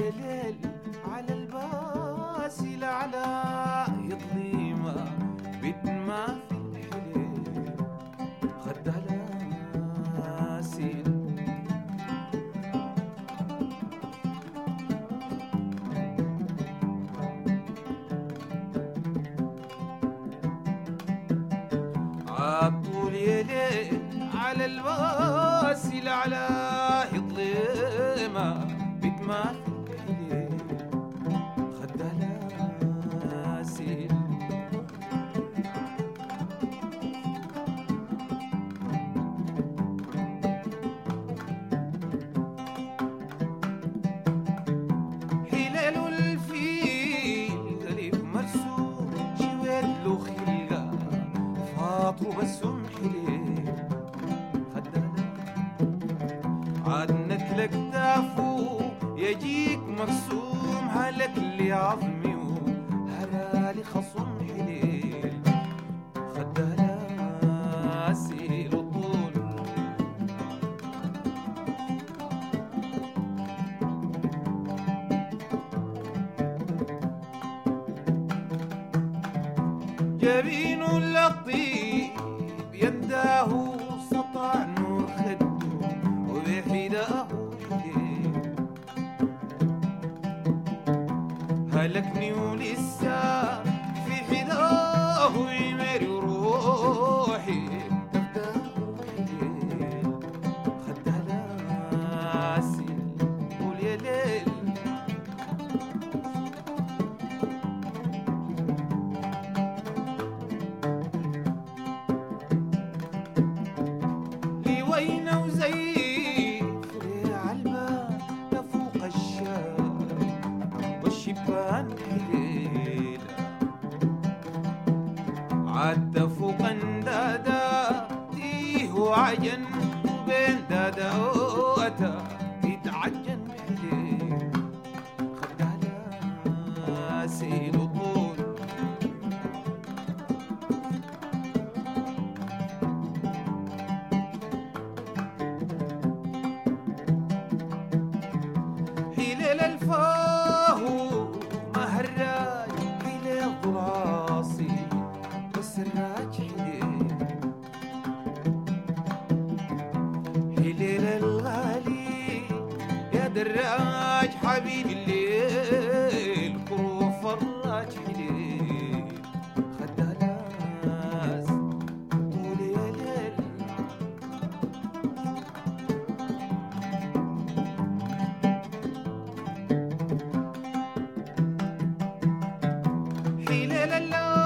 يا ليل على الباسل على يطلي ما بد ما في الحليل خد على سيل عطول يا ليل على الباسل على يطلي ما بد ما في الحليل خد على سيل حلال الفيل غريب مرسوم شوال له خلقه فاطرو بسم حليل خدانا عاد نتلك دافو يجيك مرسوم هلك لي عظمي وهلالي خصم حليل خدانا سيل وطول جبين اللطيف ينداه سطع نور خده وبحداه حليل هلكني ولسه في حداه يمر روحي تفداه حليل خدها سيل قول يا ليل وينه وزي فريع الباب لفوق الشارع والشبان حليلة عاد فوق اندادا تيه وعجن وبين دادا وأتا يتعجن حليل خد على سيل وطول حليل الفاهو مهراج حليل ضراسي بس الراج حليل حليل الغالي يا دراج حبيبي الليل كروف الراج حليل خدها ناس طول يا ليل حليل الله